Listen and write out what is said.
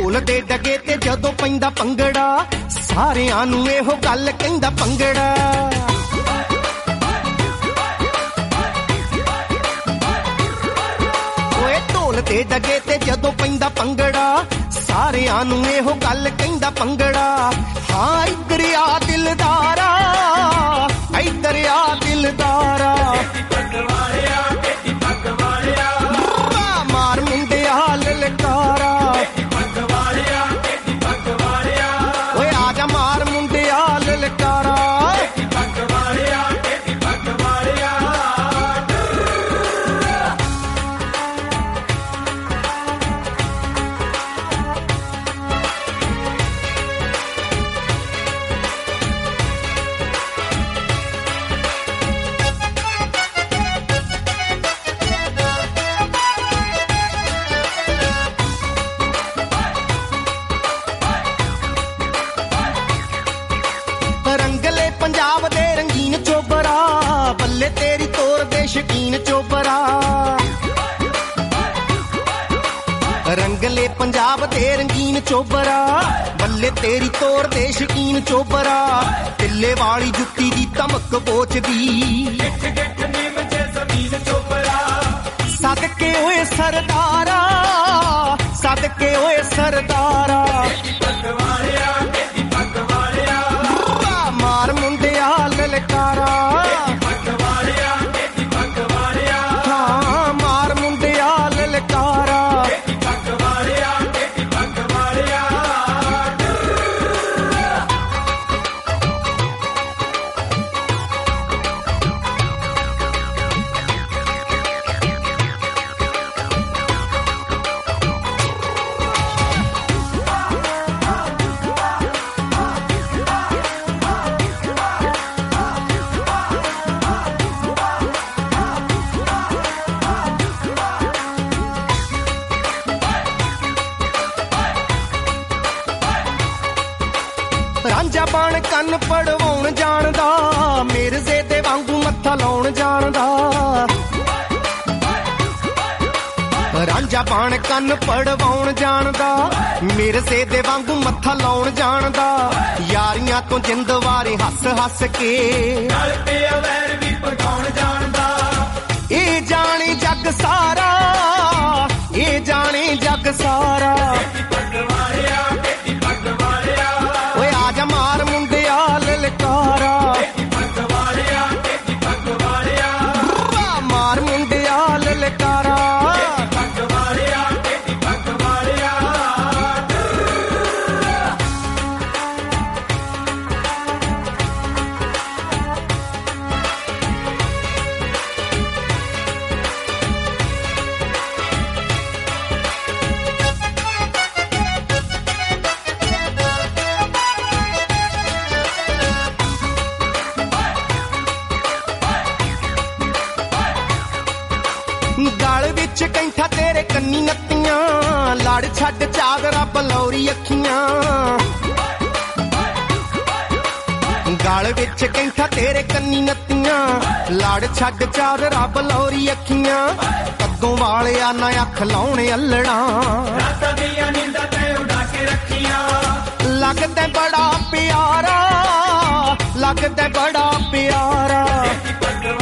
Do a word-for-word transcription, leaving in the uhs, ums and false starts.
ਢੋਲ ਦੇ ਡਗੇ ਤੇ ਜਦੋਂ ਪੈਂਦਾ ਭੰਗੜਾ ਸਾਰਿਆਂ ਨੂੰ ਇਹੋ ਗੱਲ ਕਹਿੰਦਾ ਭੰਗੜਾ। ਓਏ ਢੋਲ ਦੇ ਡਗੇ ਤੇ ਜਦੋਂ ਪੈਂਦਾ ਭੰਗੜਾ ਸਾਰਿਆਂ ਨੂੰ ਇਹੋ ਗੱਲ ਕਹਿੰਦਾ ਭੰਗੜਾ। ਹਾਂ ਇੱਧਰ ਆ ਦਿਲਦਾਰਾ, ਇੱਧਰ ਆ ਦਿਲਦਾਰਾ, ਮਾਰ ਮੁੰਡਿਆ ਲਲਕਾਰਾ, ਓਏ ਆ ਜਾ ਮਾਰ ਮੁੰਡਿਆ ਲਲਕਾਰਾ। ਰੰਗਲੇ ਪੰਜਾਬ ਦੇ ਰੰਗੀਨ ਚੋਬਰਾ, ਬੱਲੇ ਤੇਰੀ ਤੋਰ ਦੇ ਸ਼ਕੀਨ ਚੋਬਰਾ। ਰੰਗਲੇ ਪੰਜਾਬ ਦੇ ਰੰਗੀਨ ਚੋਬਰਾ, ਬੱਲੇ ਤੇਰੀ ਤੋਰ ਦੇ ਸ਼ਕੀਨ ਚੋਬਰਾ। ਟਿੱਲੇ ਵਾਲੀ ਜੁੱਤੀ ਦੀ ਧਮਕ ਪੋਚਦੀ, ਸਦਕੇ ਓਏ ਸਰਦਾਰਾ, ਸਦਕੇ ਓਏ ਸਰਦਾਰਾ। ਮਾਰ ਮੁੰਡਿਆ ਲਲਕਾਰਾ, ਹਾਂ ਮਾਰ ਮੁੰਡਿਆ ਲਲਕਾਰਾ। ਰਾਂਝਾ ਬਣ ਕੰਨ ਪੜਵਾਉਣ ਜਾਣਦਾ, ਮਿਰਜ਼ੇ ਦੇ ਵਾਂਗੂ ਮੱਥਾ ਲਾਉਣ ਜਾਣਦਾ। ਰਾਂਝਾ ਬਣ ਕੰਨ ਪੜਵਾਉਣ ਜਾਣਦਾ, ਮਿਰਜ਼ੇ ਦੇ ਵਾਂਗੂ ਮੱਥਾ ਲਾਉਣ ਜਾਣਦਾ। ਯਾਰੀਆਂ ਤੋਂ ਜਿੰਦ ਵਾਰੇ ਹੱਸ ਹੱਸ ਕੇ ਗਲ ਤੇ ਵੈਰ ਵੀ ਪਗਾਉਣ ਜਾਣਦਾ। ਇਹ ਜਾਣੇ ਜੱਗ ਸਾਰਾ, ਇਹ ਜਾਣੇ ਜੱਗ ਸਾਰਾ। ਮਾਰ ਮੁੰਡਿਆ ਲਲਕਾਰਾ, ਮਾਰ ਮੁੰਡਿਆ ਲਲਕਾਰਾ। ਗਲ ਵਿੱਚ ਕੈਂਠਾ ਤੇਰੇ ਕੰਨੀ ਨੱਤੀਆਂ, ਲੜ ਛੱਡ ਚਾਦਰਾ ਬਲੌਰੀ ਅੱਖੀਆਂ। ਗਲ ਵਿੱਚ ਕੈਂਠਾ ਤੇਰੇ ਕੰਨੀ ਨੱਤੀਆਂ, ਲੜ ਛੱਡ ਚਾਦਰਾ ਬਲੌਰੀ ਅੱਖੀਆਂ। ਕੱਦੋਂ ਵਾਲਿਆ ਨਾ ਅੱਖ ਲਾਉਣੇ ਅੱਲੜਾਂ, ਲੱਗਦਾ ਬੜਾ ਪਿਆਰਾ, ਲੱਗਦਾ ਬੜਾ ਪਿਆਰਾ।